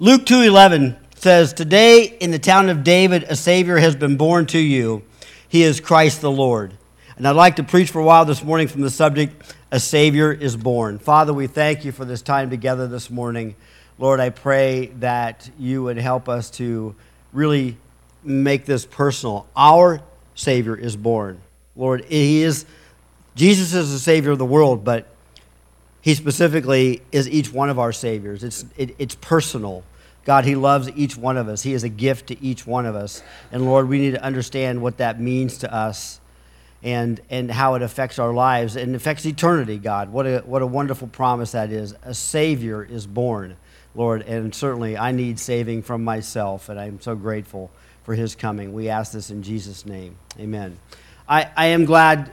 Luke 2:11 says, "Today in the town of David a Savior has been born to you. He is Christ the Lord." And I'd like to preach for a while this morning from the subject, "A Savior is Born." Father, we thank you for this time together this morning. Lord, I pray that you would help us to really make this personal. Our Savior is born. Lord, Jesus is the Savior of the world, but he specifically is each one of our Saviors. It's personal. God, he loves each one of us. He is a gift to each one of us. And Lord, we need to understand what that means to us and how it affects our lives and affects eternity, God. What a wonderful promise that is. A Savior is born, Lord, and certainly I need saving from myself, and I'm so grateful for his coming. We ask this in Jesus' name. Amen. I am glad,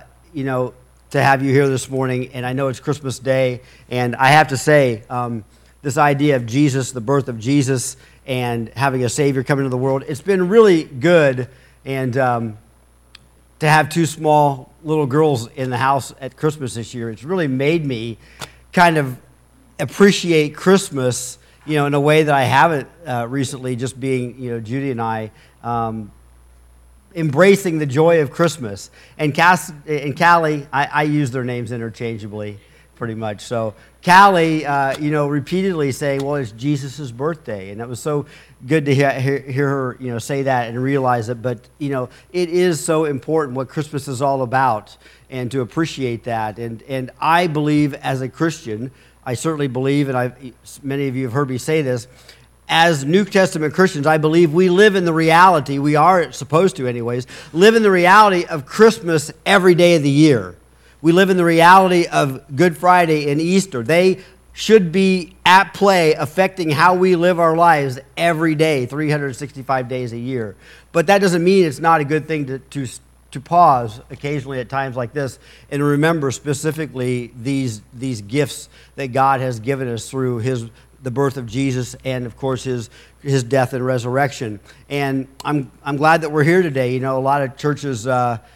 to have you here this morning, and I know it's Christmas Day, and I have to say, this idea of Jesus, the birth of Jesus, and having a Savior come into the world, it's been really good, and to have two small little girls in the house at Christmas this year, it's really made me kind of appreciate Christmas, in a way that I haven't recently, just being, Judy and I, embracing the joy of Christmas. And Callie, I use their names interchangeably, pretty much. So Callie, repeatedly saying, well, it's Jesus' birthday. And that was so good to hear her, say that and realize it. But, it is so important what Christmas is all about and to appreciate that. And I believe as a Christian, I certainly believe, and many of you have heard me say this, as New Testament Christians, I believe we live in the reality, we are supposed to anyways, live in the reality of Christmas every day of the year. We live in the reality of Good Friday and Easter. They should be at play affecting how we live our lives every day, 365 days a year. But that doesn't mean it's not a good thing to pause occasionally at times like this and remember specifically these gifts that God has given us through the birth of Jesus and, of course, his death and resurrection. And I'm glad that we're here today. A lot of churches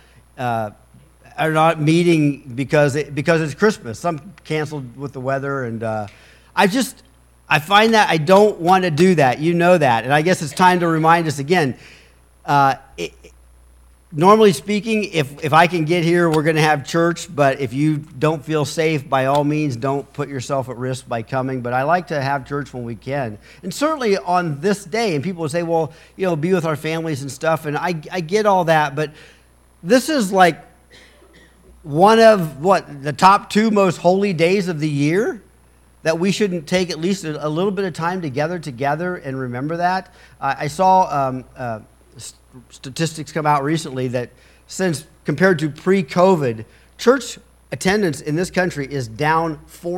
are not meeting because it's Christmas. Some canceled with the weather, and I find that I don't want to do that. You know that, and I guess it's time to remind us again. Normally speaking, if I can get here, we're going to have church, but if you don't feel safe, by all means, don't put yourself at risk by coming. But I like to have church when we can. And certainly on this day, and people will say, well, be with our families and stuff, and I get all that, but this is like one of, the top two most holy days of the year, that we shouldn't take at least a little bit of time together and remember that. I saw statistics come out recently that since compared to pre-COVID, church attendance in this country is down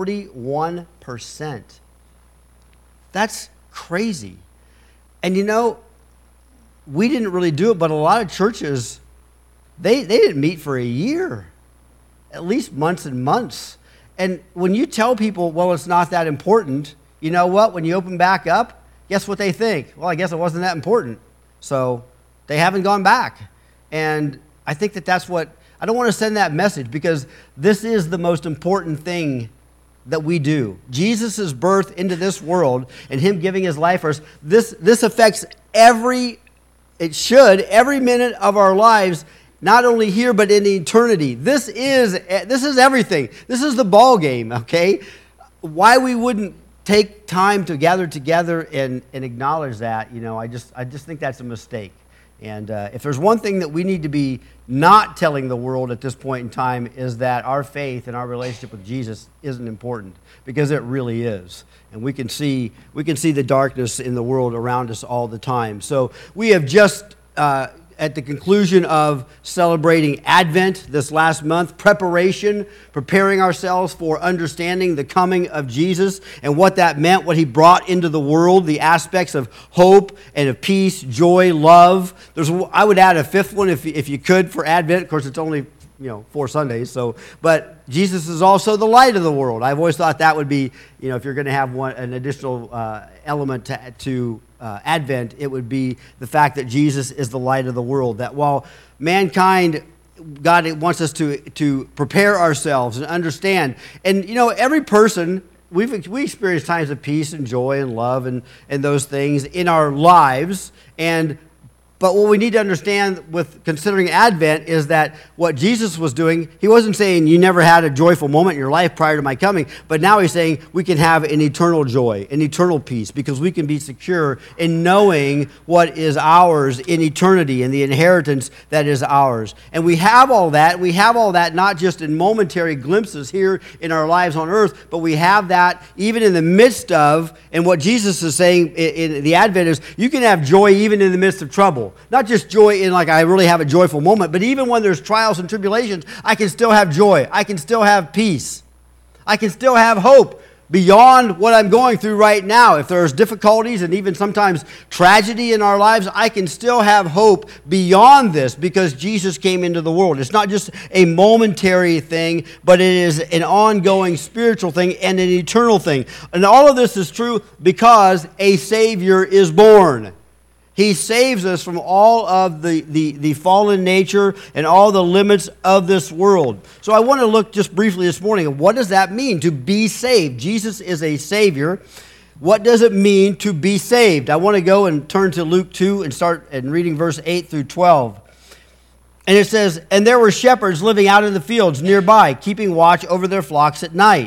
41%. That's crazy. And we didn't really do it, but a lot of churches, they didn't meet for a year, at least months and months. And when you tell people, well, it's not that important, you know what? When you open back up, guess what they think? Well, I guess it wasn't that important. So they haven't gone back. And I think that's what, I don't want to send that message because this is the most important thing that we do. Jesus' birth into this world and him giving his life for us, this affects every minute of our lives, not only here, but in eternity. This is everything. This is the ball game, okay? Why we wouldn't take time to gather together and acknowledge that, I just think that's a mistake. And if there's one thing that we need to be not telling the world at this point in time is that our faith and our relationship with Jesus isn't important, because it really is. And we can see the darkness in the world around us all the time. So we have just at the conclusion of celebrating Advent this last month, preparing ourselves for understanding the coming of Jesus and what that meant, what he brought into the world, the aspects of hope and of peace, joy, love. I would add a fifth one if you could for Advent. Of course, it's only 4 Sundays. But Jesus is also the light of the world. I've always thought that would be, if you're going to have an additional element to Advent, it would be the fact that Jesus is the light of the world. That while mankind, God wants us to prepare ourselves and understand. And every person we experience times of peace and joy and love and those things in our lives. But what we need to understand with considering Advent is that what Jesus was doing, he wasn't saying you never had a joyful moment in your life prior to my coming, but now he's saying we can have an eternal joy, an eternal peace, because we can be secure in knowing what is ours in eternity and the inheritance that is ours. And we have all that. We have all that not just in momentary glimpses here in our lives on earth, but we have that even in the midst of, and what Jesus is saying in the Advent is you can have joy even in the midst of trouble. Not just joy in like I really have a joyful moment, but even when there's trials and tribulations, I can still have joy. I can still have peace. I can still have hope beyond what I'm going through right now. If there's difficulties and even sometimes tragedy in our lives, I can still have hope beyond this because Jesus came into the world. It's not just a momentary thing, but it is an ongoing spiritual thing and an eternal thing. And all of this is true because a Savior is born. He saves us from all of the fallen nature and all the limits of this world. So I want to look just briefly this morning at what does that mean to be saved? Jesus is a Savior. What does it mean to be saved? I want to go and turn to Luke 2 and start and reading verse 8 through 12. And it says, "And there were shepherds living out in the fields nearby, keeping watch over their flocks at night.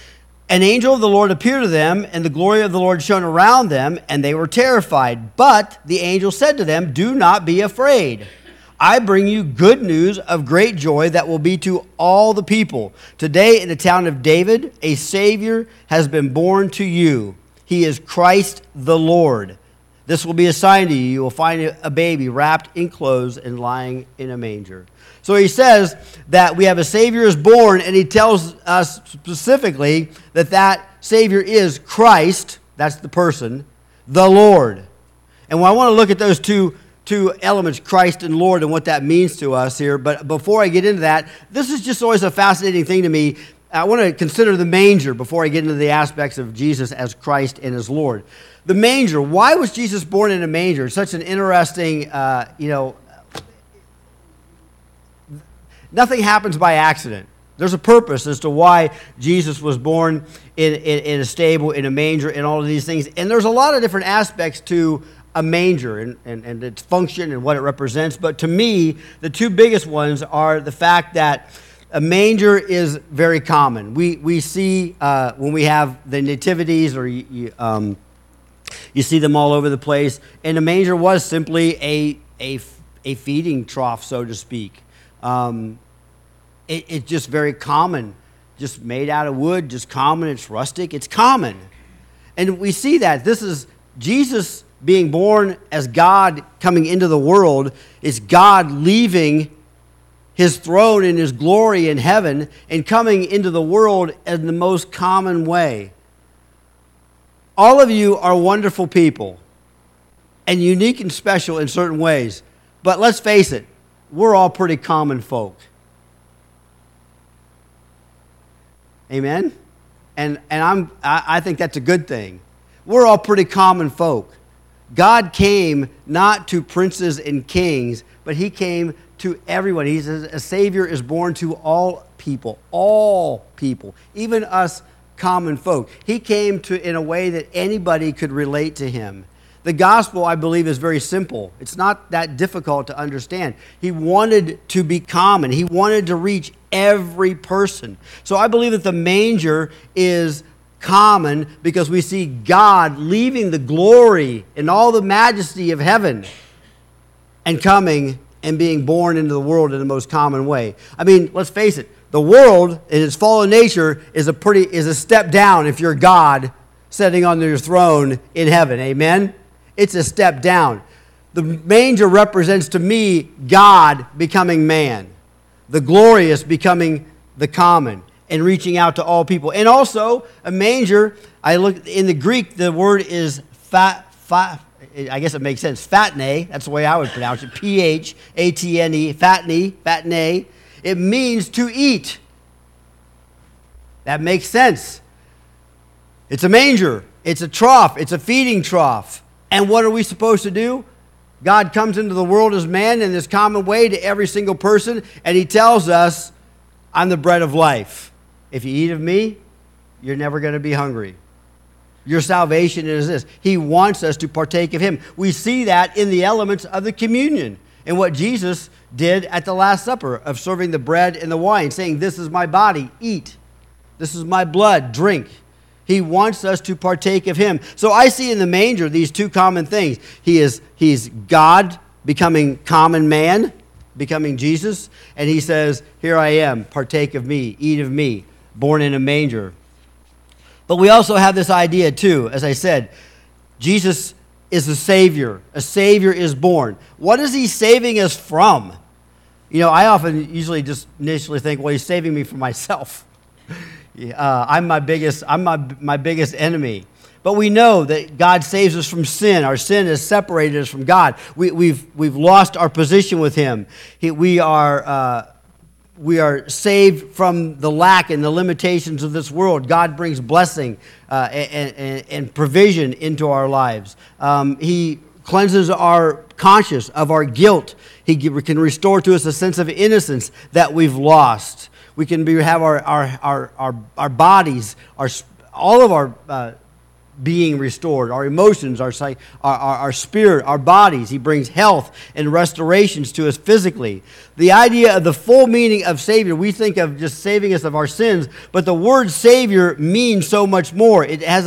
An angel of the Lord appeared to them, and the glory of the Lord shone around them, and they were terrified. But the angel said to them, 'Do not be afraid. I bring you good news of great joy that will be to all the people. Today in the town of David, a Savior has been born to you. He is Christ the Lord. This will be a sign to you. You will find a baby wrapped in clothes and lying in a manger.'" So he says that we have a Savior is born, and he tells us specifically that that Savior is Christ, that's the person, the Lord. And I want to look at those two elements, Christ and Lord, and what that means to us here. But before I get into that, this is just always a fascinating thing to me. I want to consider the manger before I get into the aspects of Jesus as Christ and as Lord. The manger, why was Jesus born in a manger? It's such an interesting, nothing happens by accident. There's a purpose as to why Jesus was born in a stable, in a manger, and all of these things. And there's a lot of different aspects to a manger and its function and what it represents. But to me, the two biggest ones are the fact that a manger is very common. We see when we have the nativities or you see them all over the place. And a manger was simply a feeding trough, so to speak. It's just very common, just made out of wood, just common. It's rustic. It's common. And we see that. This is Jesus being born as God coming into the world. It's God leaving his throne and his glory in heaven and coming into the world in the most common way. All of you are wonderful people and unique and special in certain ways. But let's face it, we're all pretty common folk. Amen? And I think that's a good thing. We're all pretty common folk. God came not to princes and kings, but he came to everyone. He says a Savior is born to all people, even us common folk. He came to in a way that anybody could relate to him. The gospel, I believe, is very simple. It's not that difficult to understand. He wanted to be common. He wanted to reach every person. So I believe that the manger is common because we see God leaving the glory and all the majesty of heaven and coming and being born into the world in the most common way. I mean, let's face it, the world in its fallen nature is a step down if you're God sitting on your throne in heaven. Amen? It's a step down. The manger represents to me God becoming man, the glorious becoming the common, and reaching out to all people. And also, a manger, I look in the Greek, the word is I guess it makes sense, fatne, that's the way I would pronounce it, P-H-A-T-N-E, fatne. It means to eat. That makes sense. It's a manger. It's a trough. It's a feeding trough. And what are we supposed to do? God comes into the world as man in this common way to every single person, and he tells us, I'm the bread of life. If you eat of me, you're never going to be hungry. Your salvation is this. He wants us to partake of him. We see that in the elements of the communion and what Jesus did at the Last Supper of serving the bread and the wine, saying, this is my body, eat. This is my blood, drink. He wants us to partake of him. So I see in the manger these two common things. He's God becoming common man, becoming Jesus, and he says, here I am, partake of me, eat of me, born in a manger. But we also have this idea too, as I said, Jesus is a Savior. A Savior is born. What is he saving us from? You know, I often usually just initially think, well, he's saving me from myself. I'm my biggest enemy. But we know that God saves us from sin. Our sin has separated us from God. We've lost our position with him. We are saved from the lack and the limitations of this world. God brings blessing and provision into our lives. He cleanses our conscience of our guilt. He can restore to us a sense of innocence that we've lost. We can have our bodies, all of our being restored, our emotions, our spirit, our bodies. He brings health and restorations to us physically. The idea of the full meaning of Savior, we think of just saving us of our sins, but the word Savior means so much more. It has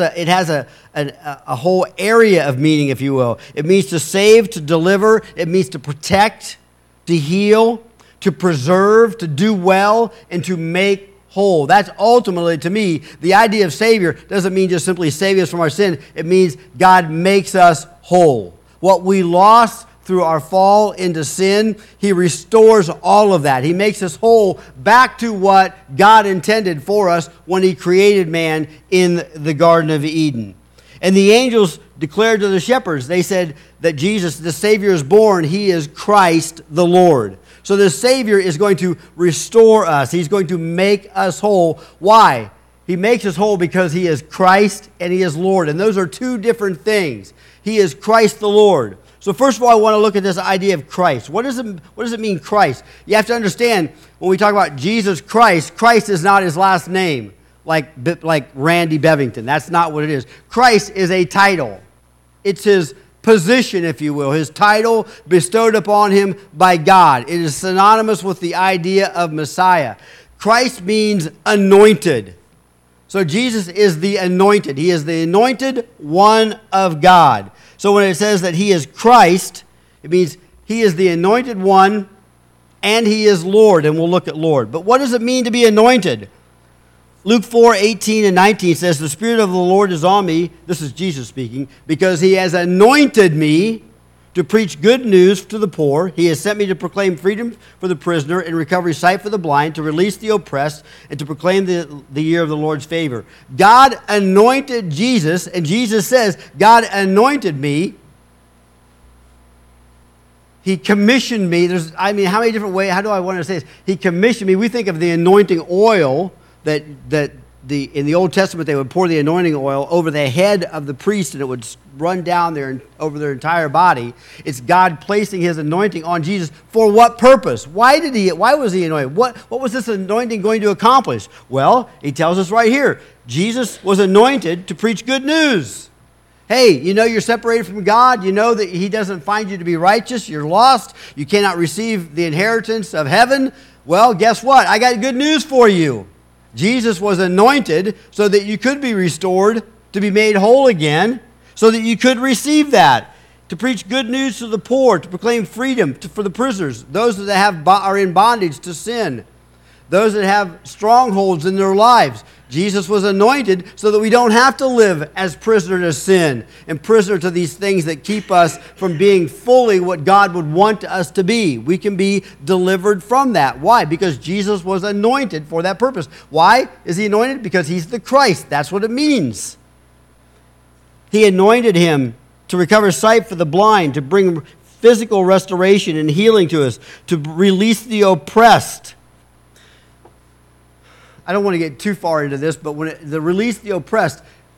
a whole area of meaning, if you will. It means to save, to deliver. It means to protect, to heal, to preserve, to do well, and to make whole. That's ultimately, to me, the idea of Savior doesn't mean just simply save us from our sin. It means God makes us whole. What we lost through our fall into sin, he restores all of that. He makes us whole back to what God intended for us when he created man in the Garden of Eden. And the angels declared to the shepherds, they said that Jesus, the Savior, is born. He is Christ the Lord. So the Savior is going to restore us. He's going to make us whole. Why? He makes us whole because he is Christ and he is Lord. And those are two different things. He is Christ the Lord. So first of all, I want to look at this idea of Christ. What does it mean, Christ? You have to understand, when we talk about Jesus Christ, Christ is not his last name, like Randy Bevington. That's not what it is. Christ is a title. It's his position, if you will, his title bestowed upon him by God. It is synonymous with the idea of Messiah. Christ means anointed. So Jesus is the anointed. He is the anointed one of God. So when it says that he is Christ, it means he is the anointed one and he is Lord, and we'll look at Lord. But what does it mean to be anointed? Luke 4:18 and 19 says, the Spirit of the Lord is on me, this is Jesus speaking, because he has anointed me to preach good news to the poor. He has sent me to proclaim freedom for the prisoner and recovery sight for the blind, to release the oppressed, and to proclaim the year of the Lord's favor. God anointed Jesus, and Jesus says, God anointed me. He commissioned me. How many different ways, how do I want to say this? He commissioned me. We think of the anointing oil that in the Old Testament they would pour the anointing oil over the head of the priest and it would run down there and over their entire body. It's God placing his anointing on Jesus. For what purpose? Why was he anointed? What was this anointing going to accomplish? Well, he tells us right here. Jesus was anointed to preach good news. Hey, you know you're separated from God. You know that he doesn't find you to be righteous. You're lost. You cannot receive the inheritance of heaven. Well, guess what? I got good news for you. Jesus was anointed so that you could be restored, to be made whole again, so that you could receive that. To preach good news to the poor, to proclaim freedom for the prisoners, those that are in bondage to sin, those that have strongholds in their lives. Jesus was anointed so that we don't have to live as prisoner to sin and prisoner to these things that keep us from being fully what God would want us to be. We can be delivered from that. Why? Because Jesus was anointed for that purpose. Why is he anointed? Because he's the Christ. That's what it means. He anointed him to recover sight for the blind, to bring physical restoration and healing to us, to release the oppressed. I don't want to get too far into this, but the release the oppressed,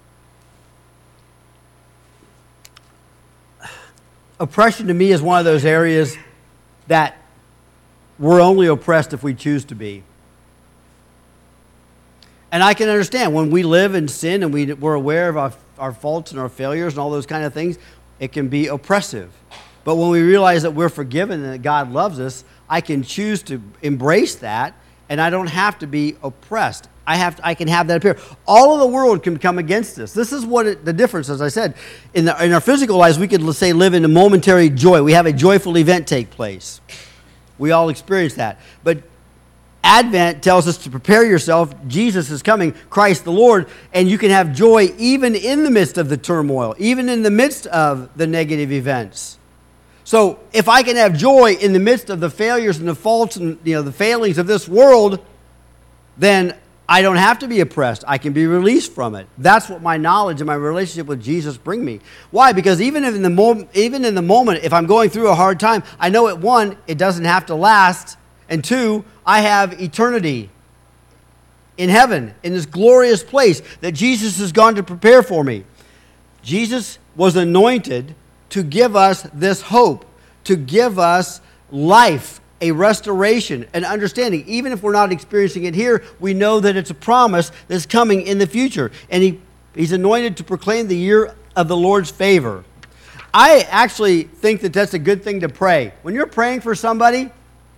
oppression to me is one of those areas that we're only oppressed if we choose to be. And I can understand when we live in sin and we're aware of our faults and our failures and all those kind of things, it can be oppressive. But when we realize that we're forgiven and that God loves us, I can choose to embrace that, and I don't have to be oppressed. I can have that appear. All of the world can come against us. This is what the difference, as I said. In our physical lives, we could, let's say, live in a momentary joy. We have a joyful event take place. We all experience that. But Advent tells us to prepare yourself. Jesus is coming, Christ the Lord, and you can have joy even in the midst of the turmoil, even in the midst of the negative events. So if I can have joy in the midst of the failures and the faults and the failings of this world, then I don't have to be oppressed. I can be released from it. That's what my knowledge and my relationship with Jesus bring me. Why? Because even in the moment, if I'm going through a hard time, I know at one, it doesn't have to last, and two, I have eternity in heaven, in this glorious place that Jesus has gone to prepare for me. Jesus was anointed to give us this hope, to give us life, a restoration, an understanding. Even if we're not experiencing it here, we know that it's a promise that's coming in the future. And he's anointed to proclaim the year of the Lord's favor. I actually think that that's a good thing to pray. When you're praying for somebody,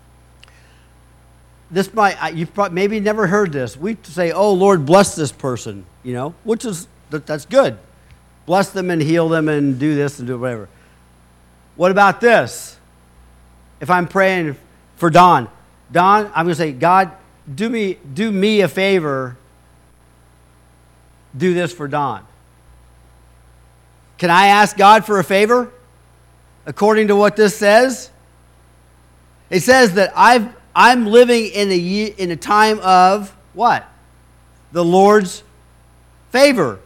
you've maybe never heard this. We say, "Oh Lord, bless this person," which is that's good. Bless them and heal them and do this and do whatever. What about this? If I'm praying for Don, I'm going to say, "God, do me a favor. Do this for Don." Can I ask God for a favor? According to what this says, it says that I'm living in a time of what? The Lord's favor.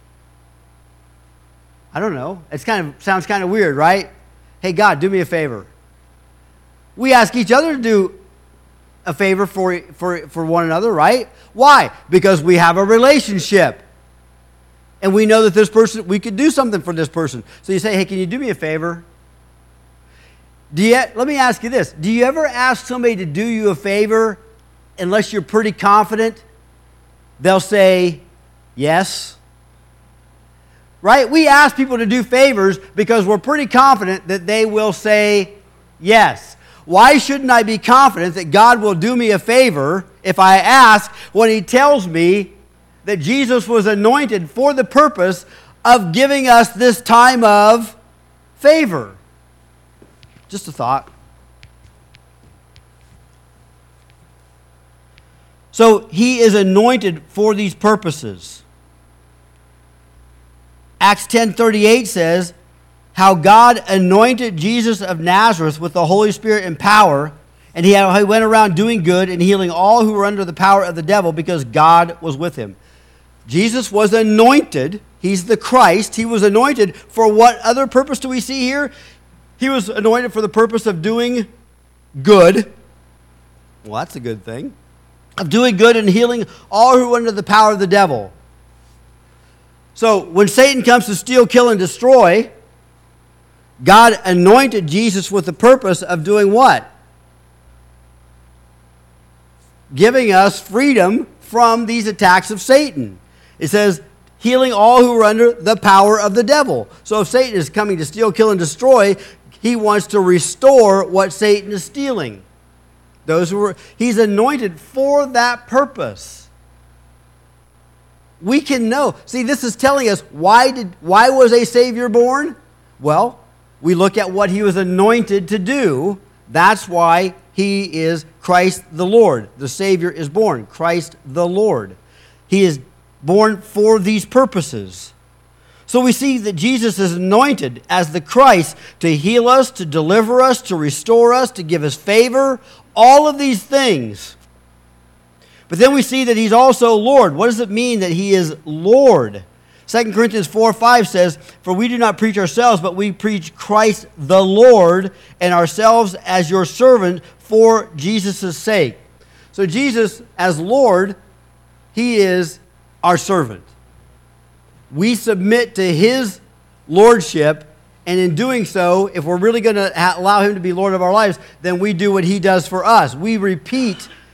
I don't know. Sounds kind of weird, right? Hey, God, do me a favor. We ask each other to do a favor for one another, right? Why? Because we have a relationship. And we know that this person, we could do something for this person. So you say, "Hey, can you do me a favor?" Let me ask you this. Do you ever ask somebody to do you a favor unless you're pretty confident they'll say yes? Right? We ask people to do favors because we're pretty confident that they will say yes. Why shouldn't I be confident that God will do me a favor if I ask when He tells me that Jesus was anointed for the purpose of giving us this time of favor? Just a thought. So He is anointed for these purposes. Acts 10:38 says, how God anointed Jesus of Nazareth with the Holy Spirit and power, and he went around doing good and healing all who were under the power of the devil because God was with him. Jesus was anointed. He's the Christ. He was anointed for what other purpose do we see here? He was anointed for the purpose of doing good. Well, that's a good thing. Of doing good and healing all who are under the power of the devil. So when Satan comes to steal, kill, and destroy, God anointed Jesus with the purpose of doing what? Giving us freedom from these attacks of Satan. It says, healing all who are under the power of the devil. So if Satan is coming to steal, kill, and destroy, he wants to restore what Satan is stealing. He's anointed for that purpose. We can know. See, this is telling us why was a Savior born? Well, we look at what he was anointed to do. That's why he is Christ the Lord. The Savior is born, Christ the Lord. He is born for these purposes. So we see that Jesus is anointed as the Christ to heal us, to deliver us, to restore us, to give us favor, all of these things. But then we see that he's also Lord. What does it mean that he is Lord? 2 Corinthians 4:5 says, for we do not preach ourselves, but we preach Christ the Lord, and ourselves as your servant for Jesus' sake. So Jesus, as Lord, he is our servant. We submit to his lordship, and in doing so, if we're really going to allow him to be Lord of our lives, then we do what he does for us. We repeat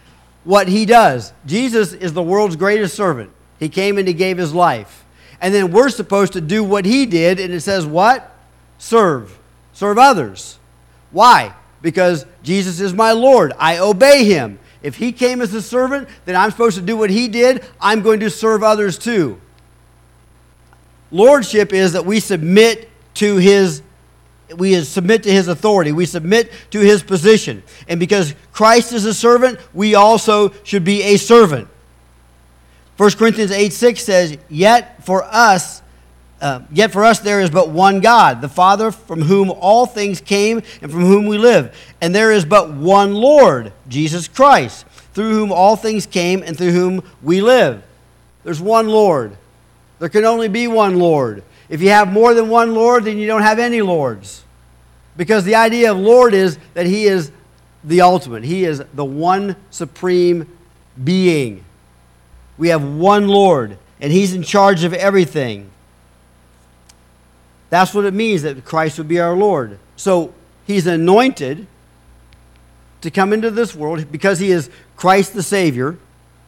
what he does. Jesus is the world's greatest servant. He came and he gave his life. And then we're supposed to do what he did, and it says what? Serve. Serve others. Why? Because Jesus is my Lord. I obey him. If he came as a servant, then I'm supposed to do what he did. I'm going to serve others too. Lordship is that we submit to his authority. We submit to his position. And because Christ is a servant, we also should be a servant. 1 Corinthians 8:6 says, Yet for us there is but one God, the Father, from whom all things came and from whom we live. And there is but one Lord, Jesus Christ, through whom all things came and through whom we live. There's one Lord. There can only be one Lord. If you have more than one Lord, then you don't have any lords. Because the idea of Lord is that he is the ultimate. He is the one supreme being. We have one Lord, and he's in charge of everything. That's what it means that Christ would be our Lord. So he's anointed to come into this world because he is Christ the Savior.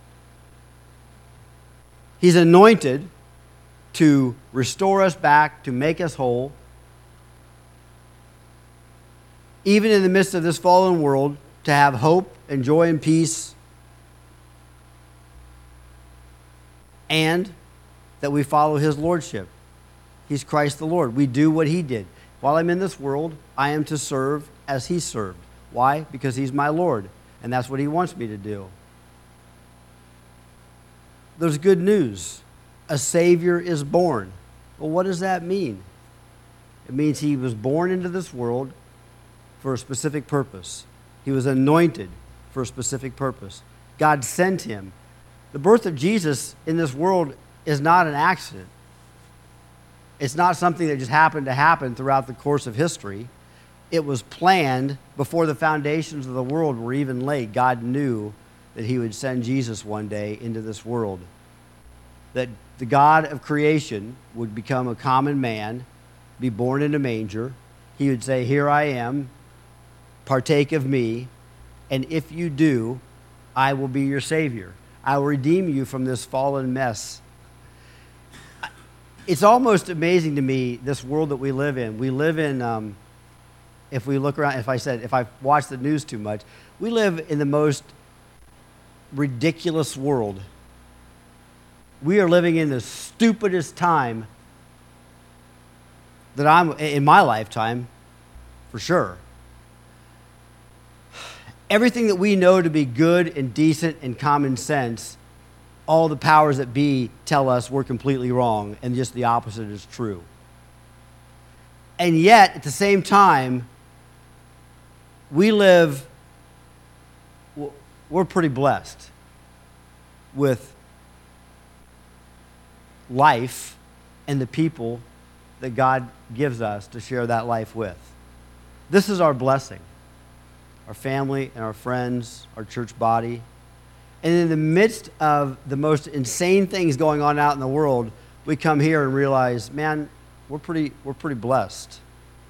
He's anointed to restore us back, to make us whole. Even in the midst of this fallen world, to have hope and joy and peace. And that we follow his lordship. He's Christ the Lord. We do what he did. While I'm in this world, I am to serve as he served. Why? Because he's my Lord. And that's what he wants me to do. There's good news. A Savior is born. Well, what does that mean? It means he was born into this world for a specific purpose. He was anointed for a specific purpose. God sent him. The birth of Jesus in this world is not an accident. It's not something that just happened to happen throughout the course of history. It was planned before the foundations of the world were even laid. God knew that he would send Jesus one day into this world. That the God of creation would become a common man, be born in a manger. He would say, "Here I am, partake of me, and if you do, I will be your Savior. I will redeem you from this fallen mess." It's almost amazing to me, this world that we live in. We live in, if we look around, if I watch the news too much, we live in the most ridiculous world. We are living in the stupidest time that I'm in my lifetime, for sure. Everything that we know to be good and decent and common sense, all the powers that be tell us we're completely wrong and just the opposite is true. And yet, at the same time, we're pretty blessed with life and the people that God gives us to share that life with. This is our blessing. Our family and our friends, our church body. And in the midst of the most insane things going on out in the world, we come here and realize, man, we're pretty blessed.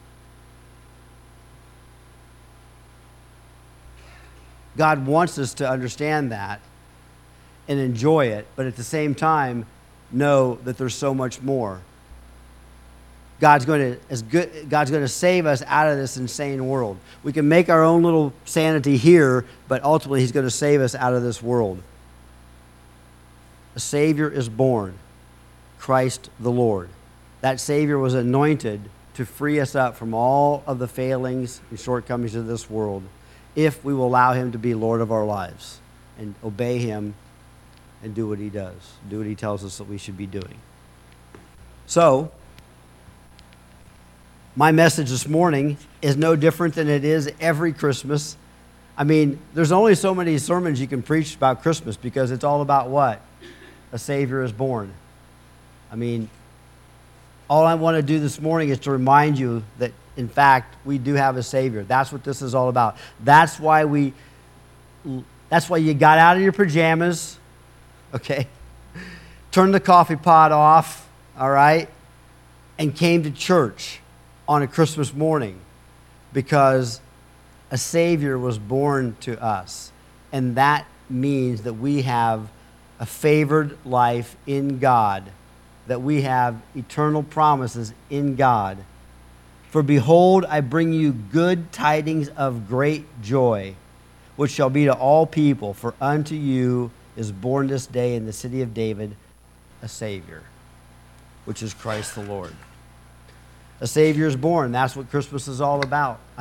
God wants us to understand that and enjoy it, but at the same time, know that there's so much more. God's going to save us out of this insane world. We can make our own little sanity here, but ultimately he's going to save us out of this world. A Savior is born, Christ the Lord. That Savior was anointed to free us up from all of the failings and shortcomings of this world if we will allow him to be Lord of our lives and obey him and do what he does, do what he tells us that we should be doing. So, my message this morning is no different than it is every Christmas. I mean, there's only so many sermons you can preach about Christmas because it's all about what? A Savior is born. I mean, all I want to do this morning is to remind you that, in fact, we do have a Savior. That's what this is all about. That's why you got out of your pajamas, okay? Turned the coffee pot off, all right? And came to church on a Christmas morning because a Savior was born to us. And that means that we have a favored life in God, that we have eternal promises in God. For behold, I bring you good tidings of great joy, which shall be to all people. For unto you is born this day in the city of David a Savior, which is Christ the Lord. A Savior is born. That's what Christmas is all about.